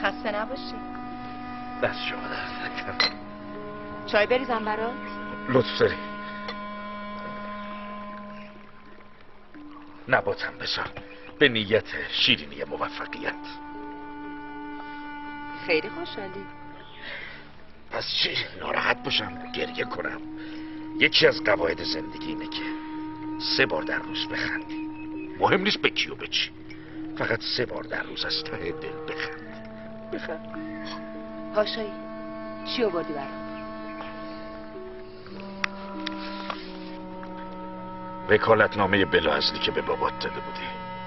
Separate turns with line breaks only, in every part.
خسته نباشی.
دست شما درد نکنه.
چای بریزم برات؟
لطف داری. نباتم بذار به نیت شیرینی موفقیت.
خیلی خوشحالی.
پس چی؟ ناراحت باشم؟ گریه کنم؟ یکی از قواعد زندگی اینه که 3 بار در روز بخندی. مهم نیست به کی و به چی، فقط 3 بار در روز از ته دل بخند.
پاشایی چی آوردی برام؟
وکالتنامه بلاعزلی که به بابات داده بودی.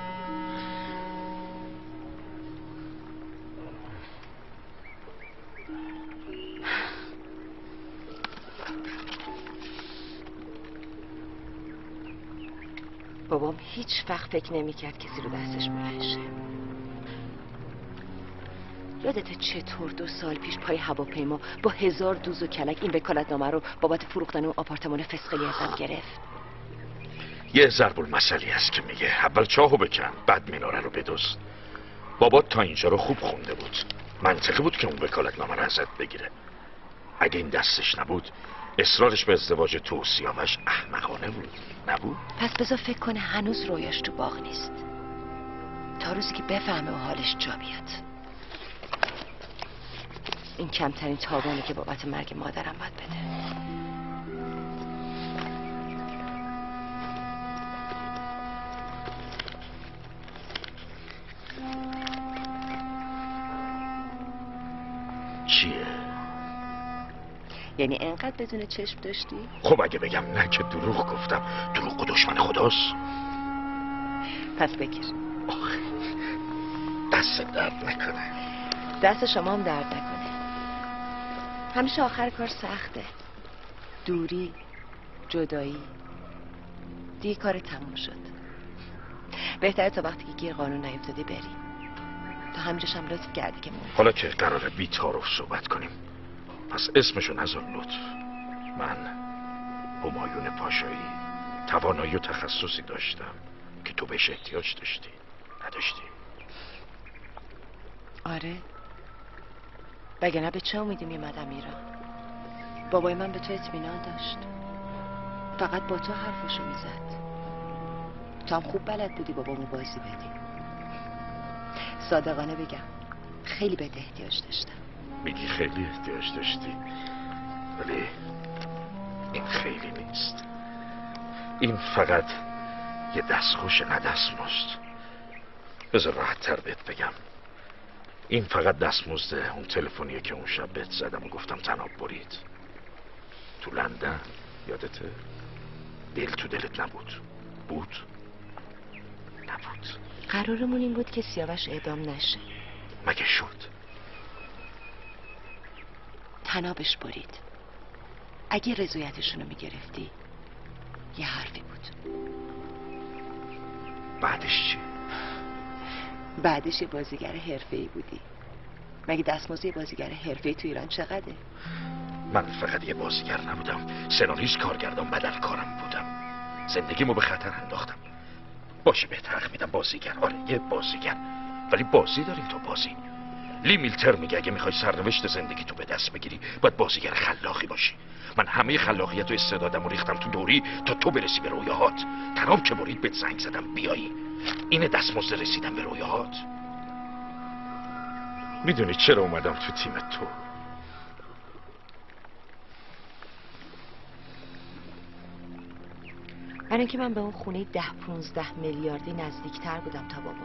بابام هیچ وقت فکر نمی‌کرد کسی رو دستش بلند شه. یادت چطور 2 سال پیش پای هواپیما با 1000 دوز و کلک این وکالتنامه رو بابت فروختن اون آپارتمان فسقلی ازم گرفت؟
یه ضرب المثلی هست که میگه اول چاهو بکن بعد میناره رو بدزد. بابات تا اینجا رو خوب خونده بود، منطقی بود که اون وکالتنامه رو ازت بگیره. اگه این دستش نبود اصرارش به ازدواج تو و سیاوش احمقانه بود، نبود؟
پس بذار فکر کنه هنوز رویاش تو باغ نیست تا روزی که بفهمه و حالش جا بیاد. این کمترین تاوانی که بابت مرگ مادرم باید بده.
چیه؟
یعنی انقدر بدون چشم داشتی؟
خب اگه بگم نه که دروغ گفتم. دروغ و دشمن خداست.
پس بگیر.
دست درد نکنه.
دست شما هم درد نکنه. همیشه آخر کار سخته. دوری، جدایی. دیگه کار تموم شد. بهتره تا وقتی که گیر قانون نیفتادی بری. تا همینجاش هم لطف کردی که مون.
حالا که قراره بی تعارف صحبت کنیم، پس اسمشو نذار لطف. من همایون پاشایی توانایی و تخصصی داشتم که تو بهش احتیاج داشتی. نداشتی؟
آره. وگرنه به چه امیدی میمدم ایران؟ بابای من به تو اطمینان داشت. فقط با تو حرفشو میزد. تو هم خوب بلد بودی بابامو بازی بدی. صادقانه بگم خیلی بهت احتیاج داشتم.
میگی خیلی احتیاج داشتی، ولی این خیلی نیست. این فقط یه دستخوش نه دستمزد. بذار راحت تر بهت بگم، این فقط دستمزد اون تلفنیه که اون شب بهت زدم و گفتم طناب برید تو لندن. یادته؟ دل تو دلت نبود؟ بود؟ نبود.
قرارمون این بود که سیاوش اعدام نشه.
مگه شد؟
طنابش برید. اگه رضایتشونو میگرفتی یه حرفی بود.
بعدش چی؟
بعدش یه بازیگر حرفه‌ای بودی. مگه دستمزد یه بازیگر حرفه‌ای تو ایران چقدره؟
من فقط یه بازیگر نبودم، سناریست، کارگردان، بدل کارم بودم. زندگیمو به خطر انداختم. باشه بهت حق میدم، بازیگر، آره یه بازیگر، ولی بازی داریم تو بازی. لی میلتر میگه اگه میخوای سرنوشت زندگی تو به دست بگیری باید بازیگر خلاقی باشی. من همه خلاقیت و استعدادم رو ریختم تو دوری تا تو برسی به رویاهات. طناب که برید بهت زنگ زدم بیایی. اینه دستمزد رسیدن به رویاهات. میدونی چرا اومدم تو تیم تو؟
برای اینکه من به اون خونه 10-15 میلیاردی نزدیکتر بودم تا بابا.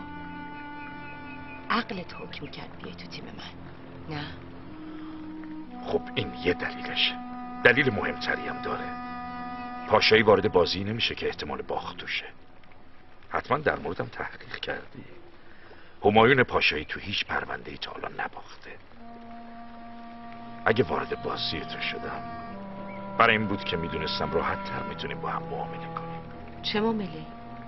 عقلت حکم میکرد بیای تو تیم من، نه؟
خب این یه دلیلشه. دلیل مهمتری هم داره. پاشایی وارد بازی نمیشه که احتمال باخت توشه. حتما در موردم تحقیق کردی. همایون پاشایی تو هیچ پرونده‌ای تا حالا نباخته. اگه وارد بازی تو شدم برای این بود که میدونستم راحت تر میتونیم با هم معامله کنیم.
چه معامله؟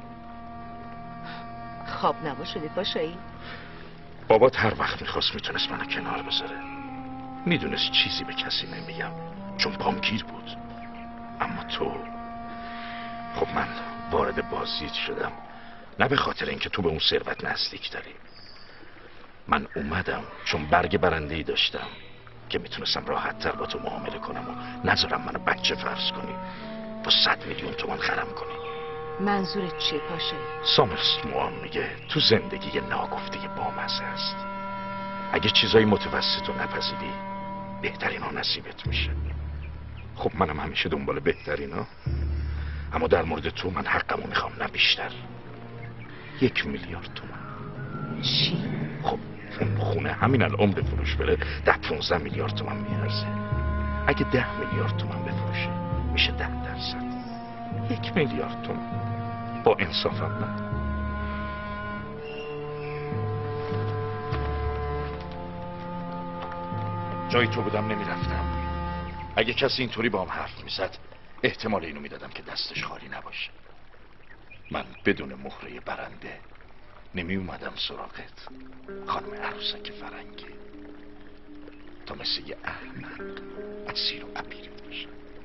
خواب نما شدی پاشایی؟
بابات هر وقت میخواست میتونست منو کنار بذاره. میدونست چیزی به کسی نمیگم چون پام گیر بود. اما تو، خب من وارد بازیت شدم نه به خاطر اینکه تو به اون ثروت نزدیک داری، من اومدم چون برگ برنده‌ای داشتم که میتونستم راحت تر با تو معامله کنم و نذارم منو بچه فرض کنی با 100 میلیون تومان خرم کنی.
منظورت چیه پاشه؟
سامرستموام میگه تو زندگی یه ناگفته بامزه است. اگه چیزای متوسط رو نپذیری بهترین ها نصیبت میشه. خب منم همیشه دنبال بهترین ها، اما در مورد تو من حقمو میخوام، نه بیشتر. 1 میلیارد تومان.
چی؟
خب اون خونه همین الان به فروش بره 10-15 میلیارد تومان میارزه. اگه 10 میلیارد تومان بفروشه میشه 10%. 1 میلیارد تومان با انصافم نه. جای تو بودم نمیرفتم. اگه کسی اینطوری با هم حرف میزد احتمال اینو میدادم که دستش خالی نباشه. من بدون مهره برنده نمی اومدم سراغت خانم عروسک فرنگی، تا مثل یه احمق اسیر و عبیرت بشه.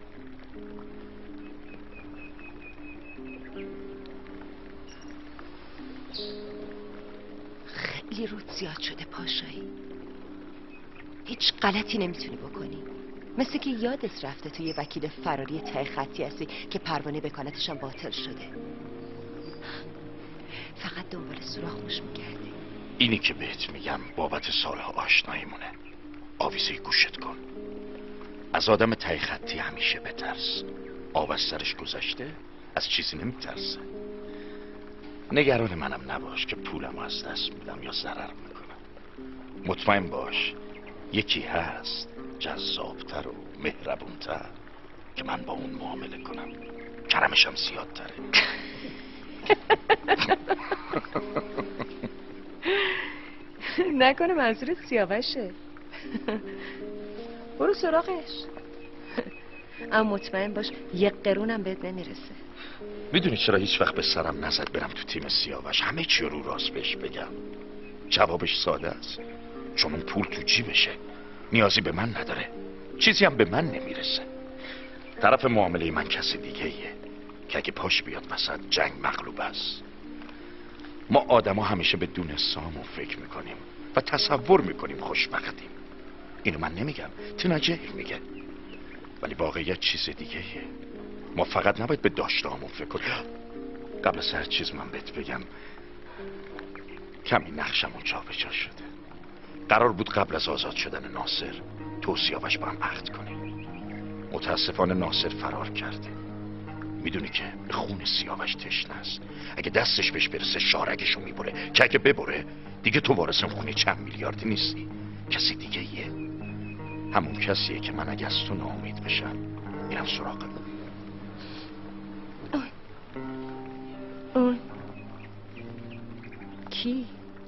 خیلی رود زیاد شده پاشایی. هیچ غلطی نمیتونی بکنی. مثل که یادت رفته تو یه وکیل فراری ته خطی هستی که پروانه وکالتش هم باطل شده. فقط دنبال سوراخ میگردی.
اینی که بهت میگم بابت سالها آشناییمونه. آویزه گوشت کن. از آدم ته خطی همیشه بترس. آب از سرش گذشته از چیزی نمیترسه. نگران منم نباش که پولم از دست میدم یا ضرر میکنم. مطمئن باش یکی هست جذابتر و مهربونتر که من با اون معامله کنم. کرمشم زیادتره.
نکنه منظورت سیاوشه. برو سراغش. اما مطمئن باش 1 قرونم بهت نمیرسه.
میدونی چرا هیچ وقت به سرم نزد برم تو تیم سیاوش همه چی رو راست بهش بگم؟ جوابش ساده است. چون اون پول تو جیبشه، نیازی به من نداره، چیزی هم به من نمیرسه. طرف معامله من کسی دیگه ایه که اگه پاش بیاد وسط جنگ مغلوب است. ما آدم ها همیشه به دون سامو فکر میکنیم و تصور میکنیم خوشبختیم. اینو من نمیگم، تناجه میگه، ولی واقعیت چیز دیگه ایه. ما فقط نباید به داشتهامون فکر کنیم. قبل از هر چیز من بهت بگم کمی نقشمون جابجا شده. قرار بود قبل از آزاد شدن ناصر تو و سیاوش با هم عقد کنیم. متاسفانه ناصر فرار کرده. میدونی که به خون سیاوش تشنه است. اگه دستش بهش برسه شارگشو میبره، که اگه ببره دیگه تو وارث اون خونه چند میلیاردی نیستی، کسی دیگه ایه. همون کسیه که من اگه از تو ناامید بشم میرم سراغ
اون کی؟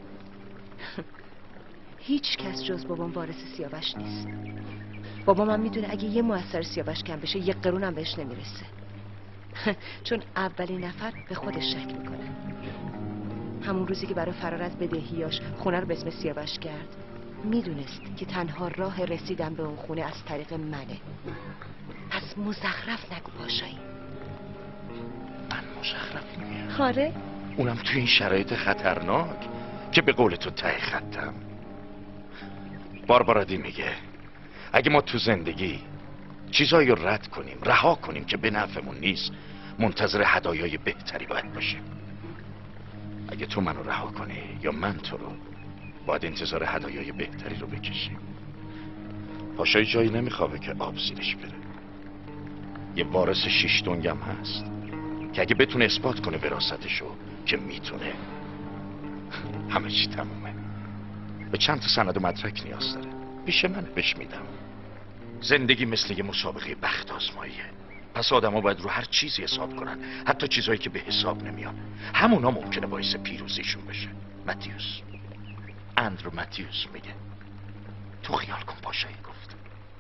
هیچ کس جز بابام وارث سیاوش نیست. بابام هم میدونه اگه یه موثر سیاوش کم بشه 1 قرونم بهش نمیرسه. چون اولین نفر به خودش شک میکنه. همون روزی که برای فرار از بدهیاش خونه رو به اسم سیاوش کرد میدونست که تنها راه رسیدن به اون خونه از طریق منه. پس مزخرف نگو پاشایی.
من مزخرف میگم؟
آره.
اونم توی این شرایط خطرناک که به قول تو ته خطم. باربارادی میگه اگه ما تو زندگی چیزایی رو رد کنیم، رها کنیم که به نفعمون نیست، منتظر هدایای بهتری باید باشیم. اگه تو منو رها کنی یا من تو رو، باید انتظار هدایای بهتری رو بکشیم. پاشای جایی نمیخوابه که آب زیرش بره. یه وارث 6 دنگم هست که اگه بتونه اثبات کنه وراثتشو، که میتونه، همه چی تمومه. به چند تا سند و مدرک نیاز داره، پیش منه، بهش میدم. زندگی مثل یه مسابقه بخت آزماییه. پس آدم ها باید رو هر چیزی حساب کنن، حتی چیزهایی که به حساب نمیان. همونا ممکنه باعث پیروزیشون بشه. متیوس، اندرو متیوس میگه. تو خیال کن پاشایی گفت.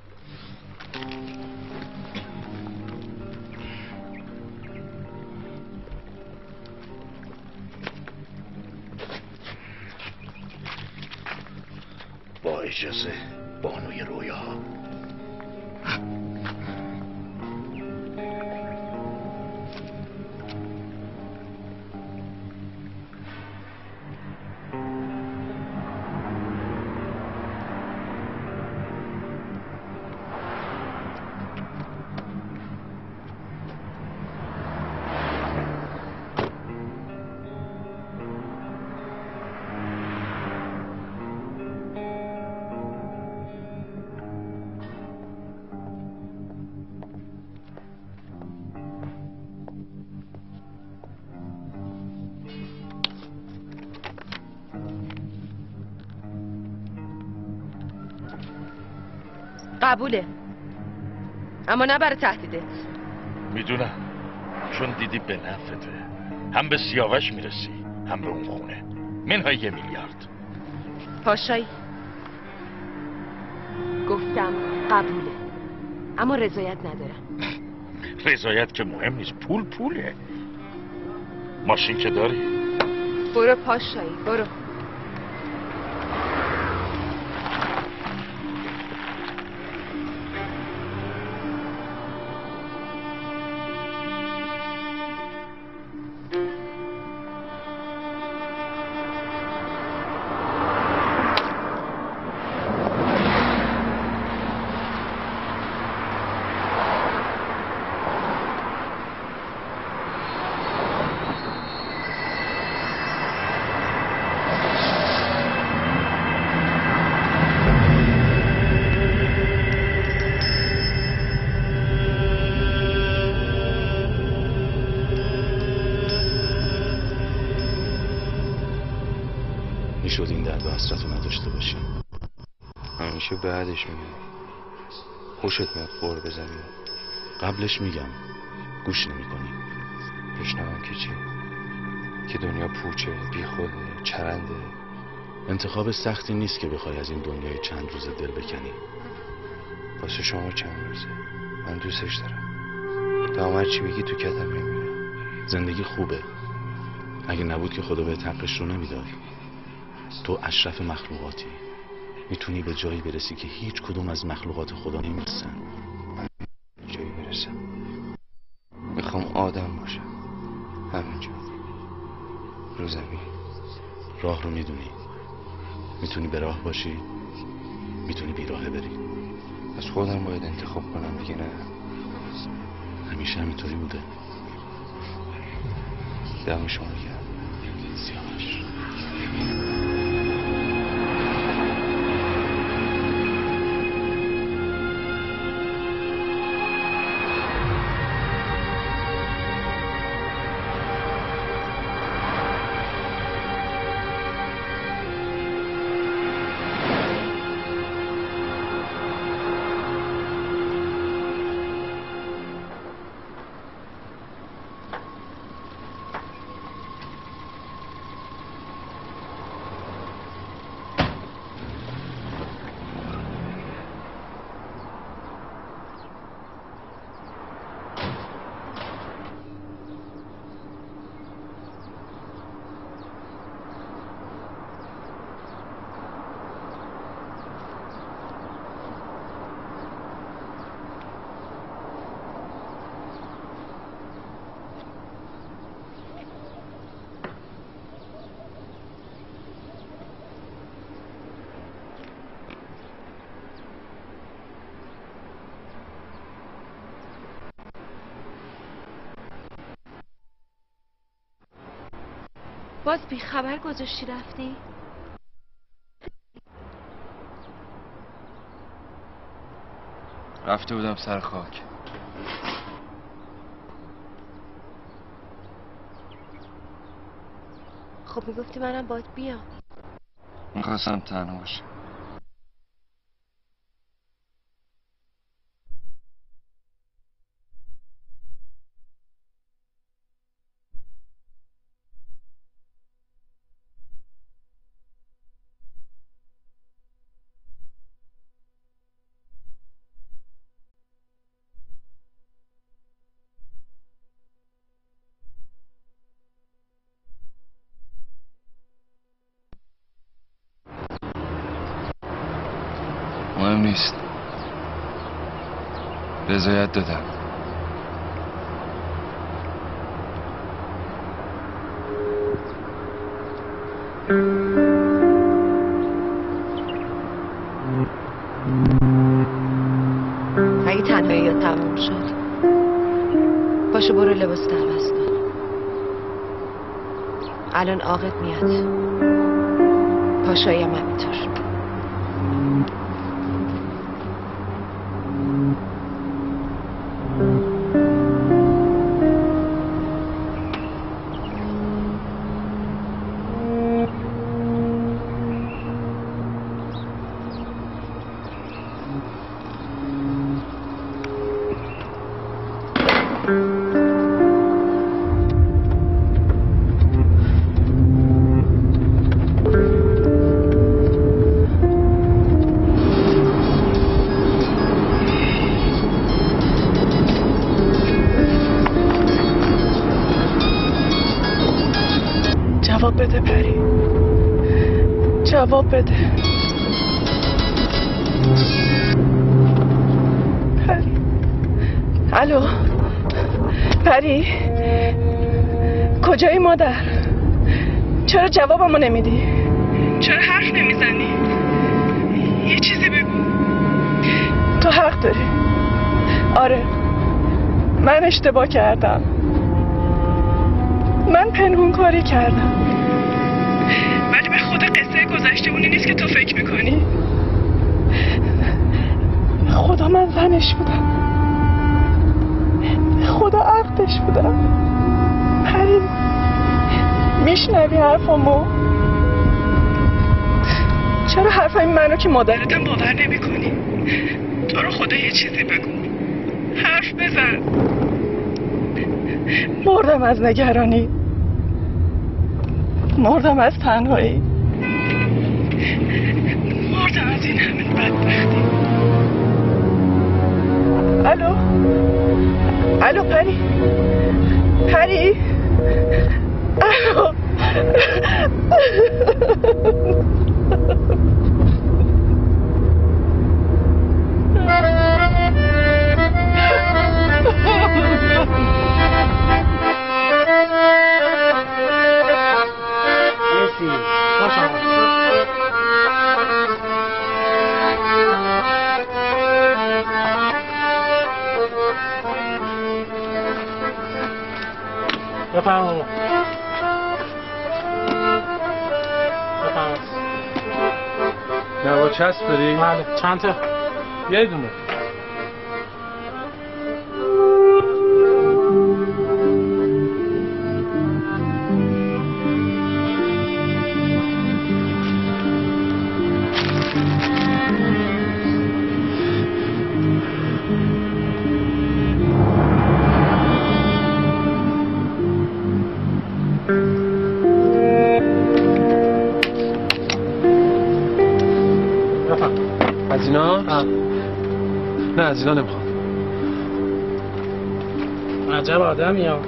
با اجازه بانوی رویا.
قبوله، اما نه برای تهدیدت.
میدونم، چون دیدی به نفته. هم به سیاوش میرسی هم به اون خونه، منهای 1 میلیارد.
پاشایی گفتم قبوله، اما رضایت ندارم.
رضایت که مهم نیست، پول پوله. ماشین که داری؟
برو پاشایی، برو.
میشد این درد و حسرت رو نداشته باشی.
همیشه بعدش میگم خوشت میاد قور بزنی،
قبلش میگم گوش نمی کنی.
بشنوم که چی؟ که دنیا پوچه، بی خوده، چرنده.
انتخاب سختی نیست که بخوای از این دنیای چند روزه دل بکنی.
واسه شما چند روزه، من دوستش دارم. تا هر چی بگی تو کتم میمیره.
زندگی خوبه، اگه نبود که خدا به حقش رو نمیداد. تو اشرف مخلوقاتی، میتونی به جایی برسی که هیچ کدوم از مخلوقات خدا نمیرسن.
من جایی برسم میخوام آدم باشم، همینجا رو زمین.
راه رو میدونی، میتونی به راه باشی، میتونی بیراهه بری.
از خودم باید انتخاب کنم دیگه، نه؟
همیشه همینطوری بوده.
دم شما گرم
سیاوش.
باز بی خبر گذاشتی رفتی؟
رفته بودم سر خاک.
خب میگفتی منم باید بیام.
میخواستم تنها باشم. مهم نیست، رضایت دادم.
اگه تنهایی ها تموم شد پاشو برو لباس عوض کن. الان عاقب میاد. پاشایی هم همینطور.
جواب بده پری، جواب بده. پری، الو پری، کجایی مادر؟ چرا جوابمو نمیدی؟ چرا حرف نمیزنی؟ یه چیزی بگو. تو حق داری. آره من اشتباه کردم، من پنهون کاری کردم، ولی به خدا قصه گذشته اونی نیست که تو فکر میکنی. خدا من زنش بودم، خدا عقدش بودم. پری میشنوی حرفمو؟ چرا حرفای منو که مادرتم باور نمی کنی؟ تو رو خدا یه چیزی بگو، حرف بزن. مردم از نگرانی، مردم از تنهایی، مردم از این همه بدبختی. الو الو پری، پری، الو.
بفرمایید. دوا چسب داری؟ بله. چند تا؟ یه دونه. از اینا؟ نه از اینا نمیخوام. عجب آدمی ها.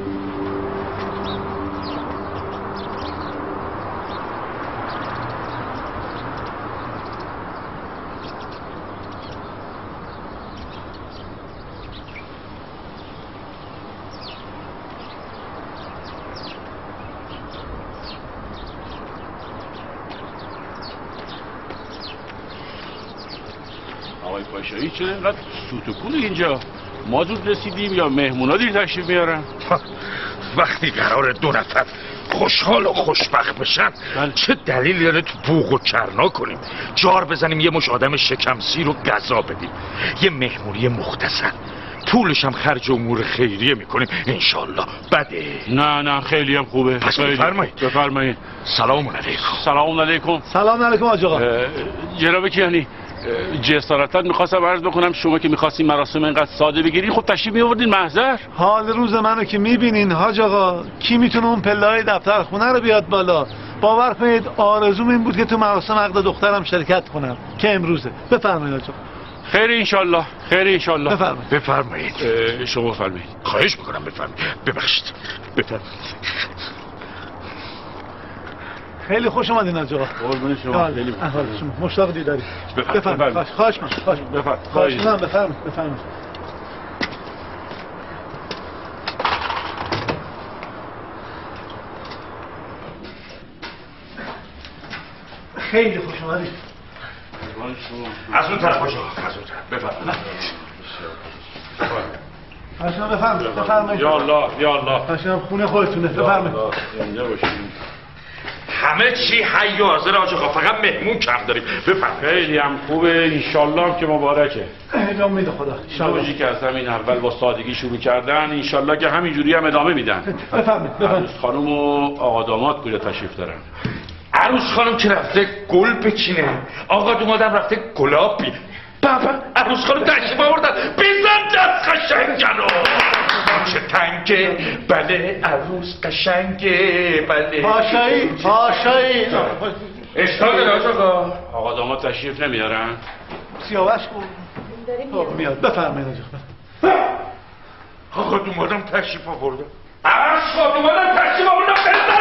آقای پاشایی چرا اینقدر سوت و کول اینجا؟ ما زود رسیدیم یا مهمونا دیر تشریف میارن؟
وقتی قرار دو نفر خوشحال و خوشبخت بشن چه دلیل داره تو بوق و کرنا کنیم؟ جار بزنیم یه مش آدم شکم سیر و غذا بدیم، یه مهمونی مختصر، پولش هم خرج امور خیریه میکنیم انشالله. بده؟
نه خیلی هم خوبه.
پس بفرمایید. سلام علیکم.
سلام علیکم.
سلام علیکم آج آقا.
جناب کیانی، جسارتا میخواستم عرض بکنم شما که میخواستین مراسم اینقدر ساده بگیرین خب تشریف میآوردین محضر.
حال روز منو که میبینین حاج آقا، کی میتونه اون پله‌های دفتر خونه رو بیاد بالا؟ باور کنید آرزوم این بود که تو مراسم عقد دخترم شرکت کنم که امروزه. بفرمایید حاج آقا.
خیر انشالله، خیر انشالله.
بفرمایید.
شما بفرمایید.
خواهش میکنم بفرمایید. ببخشید. بفرمایید.
خیلی خوش اومدین حاج آقا.
قربون شما. خیلی
شما مشتاق دیداری. بفرمایید. خواهش می‌کنم. بفرمایید. خیلی خوش اومدید.
از اون طرف باشه. از اون طرف. بفرمایید.
بفرمایید.
یا الله.
قشنگ خونه خودتونه. بفرمایید.
اینجا باشید.
همه چی حی و حاضر آج آقا، فقط مهمون کم داریم. بفرمایید.
خیلی هم خوبه انشالله هم که مبارکه.
به امید خدا.
شبوجی که از همین اول با سادگی شروع کردن انشالله که همینجوری هم ادامه میدن.
بفرمایید.
عروس خانم و آقا داماد کجا تشریف دارن؟
عروس خانم که رفته گل بچینه، آقا دومادم رفته گلاب بینه. بابا عروس خانم تشریف آوردن. بزن دست قشنگنو. چه تنگه، بله عروس قشنگه، بله
پاشایی
اشتاق داشت آقا داماد تشریف نمیارن؟
سیاوش کن میاد. بفرمایید
آقا دومادم تشریف آورده. آقا دومادم تشریف آورده.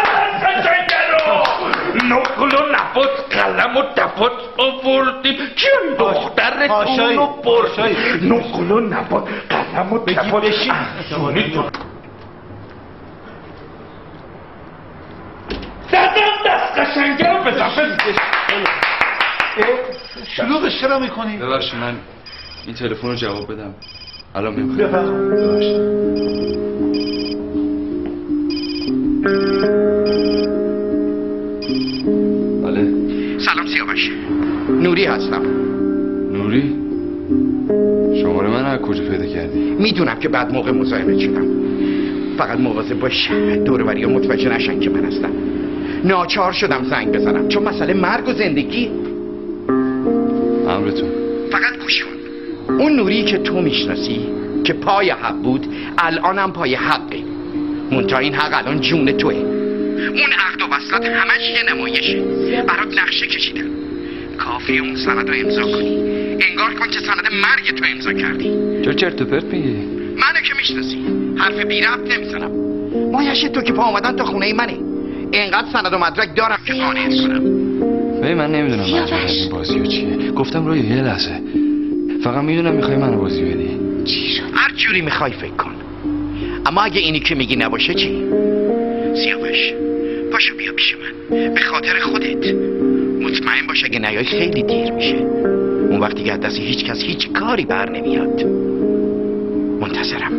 نقل و نبات قلم و دفات آوردیم که دخترتون رو بردیم. نقل و نبات قلم و دفات دادم دست قشنگه رو بزن.
شلوغش چرا میکنی؟
ببخشید من این تلفن رو جواب بدم الان میام.
بفرمایید.
بله
سلام سیاوش، نوری هستم.
نوری؟ شماره من از کجا پیدا کردی؟
میدونم که بعد موقع مزاحمت شدم، فقط مواظب باش دور و بریا متوجه نشن که من هستم. ناچار شدم زنگ بزنم چون مسئله مرگ و زندگی.
امرتون.
فقط گوش کن، اون نوری که تو میشناسی که پای حق بود الانم پای حقه، منتها این حق الان جون توه. اون عقد و وصلات همش یه نمایشه، برات نقشه کشیدن، کافی اون سند رو امضا کنی، انگار کن که سند مرگ تو امضا کردی.
چرا چرت و پرت میگی؟
منو که میشناسی حرف بی ربط نمیزنم. مایش تو که پا اومدن تا خونه منه، اینقدر سند و مدرک دارم که قانعت کنم.
من نمیدونم منظور این بازیو چیه. گفتم روی یه لحظه، فقط میدونم میخوای منو بازی بدی.
چی شد؟ هر جوری میخوای فکر کن، اما اگه اینی که میگی نباشه چی؟ سیاوش پاشو بیا پیش من، به خاطر خودت. مطمئن باش اگه نیای خیلی دیر میشه، اون وقتی که از دست هیچ کس هیچ کاری بر نمیاد. منتظرم.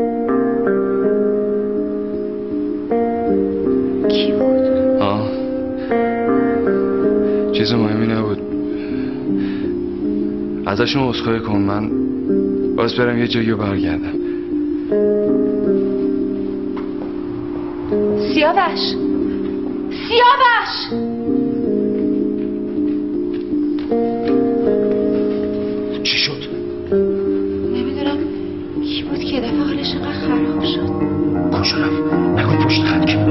کی بود؟
چیز مهمی نبود. ازشون عذرخواهی کن، من باز برم یه جایی رو برگردم.
سیاوش
چی شد؟
نمیدونم کی بود که دفعه حالش اینقدر خراب شد.
کجا رفت؟ نگاه پشت خط که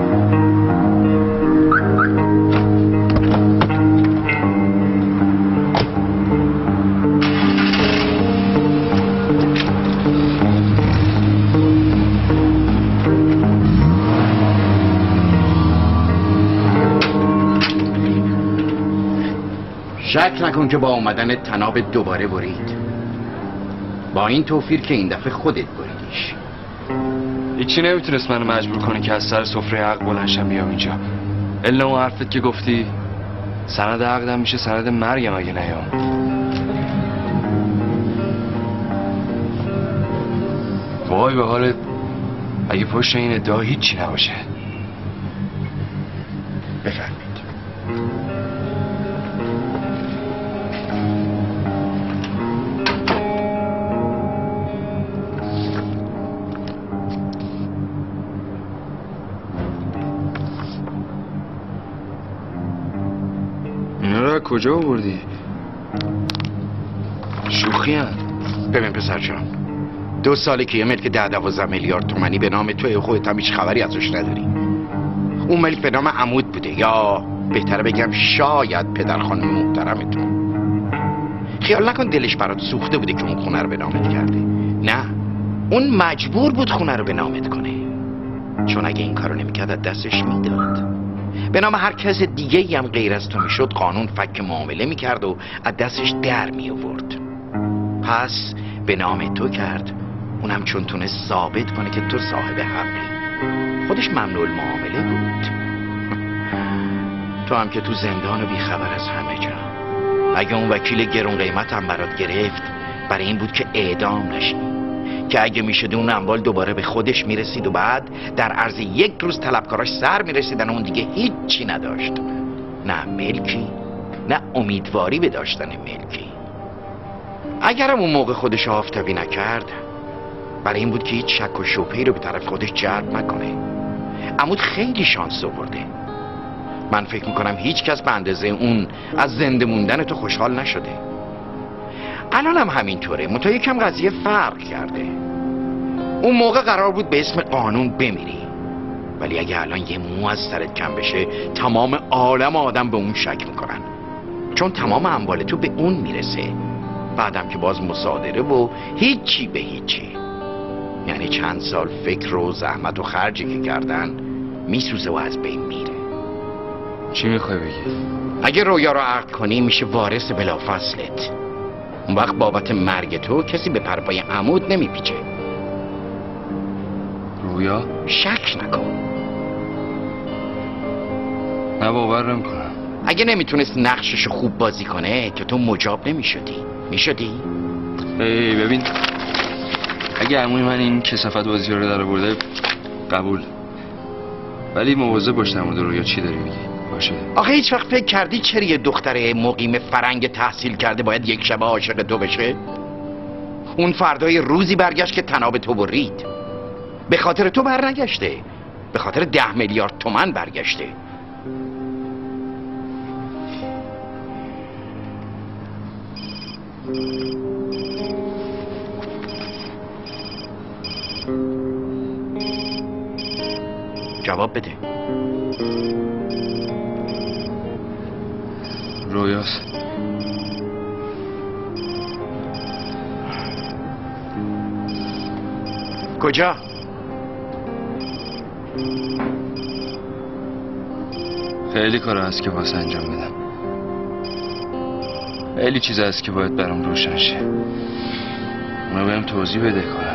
شک نکن که با اومدن تناب دوباره برید، با این توفیر که این دفعه خودت بریدیش.
هیچی نمیتونست منو مجبور کنه که از سر سفره عقد بلنشم بیام اینجا، الا اون حرفت که گفتی سند عقدم میشه سند مرگم اگه نیام. وای به حالت اگه پشت این ادعا هیچی نباشه.
بفرمایید.
کجا آوردی؟ شوخی هم.
ببین پسر جان، 2 ساله که یه ملک 10-12 میلیارد تومانی به نام توی، خودت هم هیچ خبری ازش نداری. اون ملک به نام عمود بوده، یا بهتره بگم شاید پدر خانم محترمتون. خیال نکن دلش برات سوخته بوده که اون خونه رو به نامت کرده. نه، اون مجبور بود خونه رو به نامت کنه، چون اگه این کارو نمیکرد از دستش میداد. به نام هر کس دیگه هم غیر از تو میشد قانون فک معامله میکرد و از دستش در می آورد. پس به نام تو کرد، اونم چون تونست ثابت کنه که تو صاحب حقی. خودش ممنوع المعامله بود. تو هم که تو زندان و بیخبر از همه جا. اگه اون وکیل گرون قیمت هم برات گرفت، برای این بود که اعدام نشی، که اگه میشد اون اموال دوباره به خودش میرسید و بعد در عرض 1 روز طلبکاراش سر میرسیدن و اون دیگه هیچی نداشت، نه ملکی نه امیدواری به داشتن ملکی. اگرم اون موقع خودش آفتابی نکرد، برای این بود که هیچ شک و شبهه‌ای رو به طرف خودش جلب نکنه. عمود خیلی شانس آورده. من فکر میکنم هیچ کس به اندازه اون از زنده موندن تو خوشحال نشده. الان هم همینطوره، منتها یکم قضیه فرق کرده. اون موقع قرار بود به اسم قانون بمیری، ولی اگه الان یه مو از سرت کم بشه تمام عالم آدم به اون شک میکنن، چون تمام اموال تو به اون میرسه. بعدم که باز مصادره و هیچی به هیچی. یعنی چند سال فکر و زحمت و خرجی که کردن میسوزه و از بین میره.
چی میخوای بگی؟
اگه رویا رو عقد کنی میشه وارث بلافاصلت. اون وقت بابت مرگ تو کسی به پرپای عمود نمیپیچه.
رویا؟
شک نکن.
نه باور نمیکنم.
اگه نمیتونست نقششو خوب بازی کنه که تو مجاب نمیشدی. میشدی؟
ببین اگه عموی من این کثافت بازی رو در آورده قبول، ولی مواظب باش در مورد رویا چی داری میگی. باشه.
آخه هیچ وقت فکر کردی چرا یه دختر مقیم فرنگ تحصیل کرده باید یک شبه عاشق تو بشه؟ اون فردای روزی برگشت که طناب تو برید. به خاطر تو برنگشته، به خاطر 10 میلیارد تومان برگشته. جواب بده.
رویاست.
کجا؟
خیلی کار هست که واسه انجام بدم. خیلی چیز هست که باید برام روشن شه. اونا بهم توضیح بده کنم.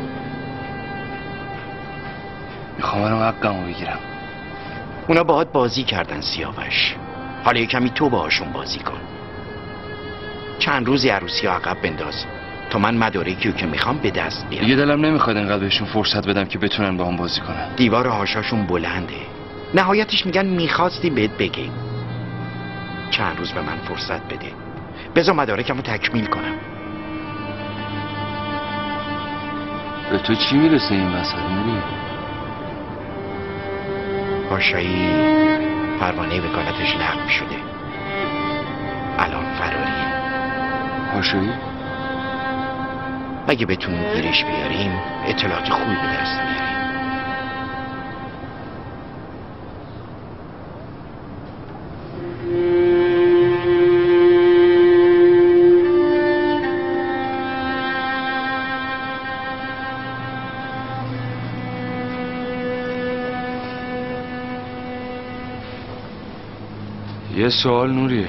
میخوام برام حقمو بگیرم.
اونا باهات بازی کردن سیاوش. حالا یه کمی تو باهاشون بازی کن. چند روزی عروسی عقب بنداز تا من مدارکی که میخوام به دست بیارم.
دیگه دلم نمیخواد انقدر بهشون فرصت بدم که بتونن با هم بازی کنن.
دیوار هاشاشون بلنده. نهایتش میگن میخواستی بهت بگیم. چند روز به من فرصت بده. بذار مدارکمو تکمیل کنم.
به تو چی میرسه این وسط نوری؟
پاشایی پروانه وکالتش لغو شده. الان فراریه.
پاشایی؟
اگه بتونیم گیرش بیاریم اطلاعات خوبی به دست میاریم.
یه سوال نوریه،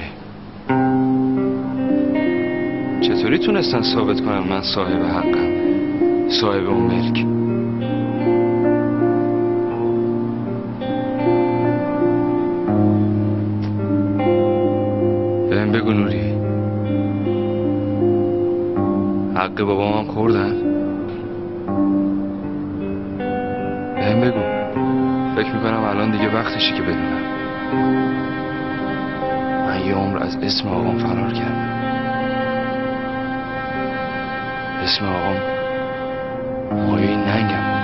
چطوری تونستن ثابت کنن من صاحب حقم، صاحب اون ملک؟ بهم بگو نوری، حق بابام هم خوردن؟ بهم بگو، فکر میکنم الان دیگه وقتشی که بدونم. من یه عمر از اسم آقام فرار کردم. اسم آقام مایه ننگم.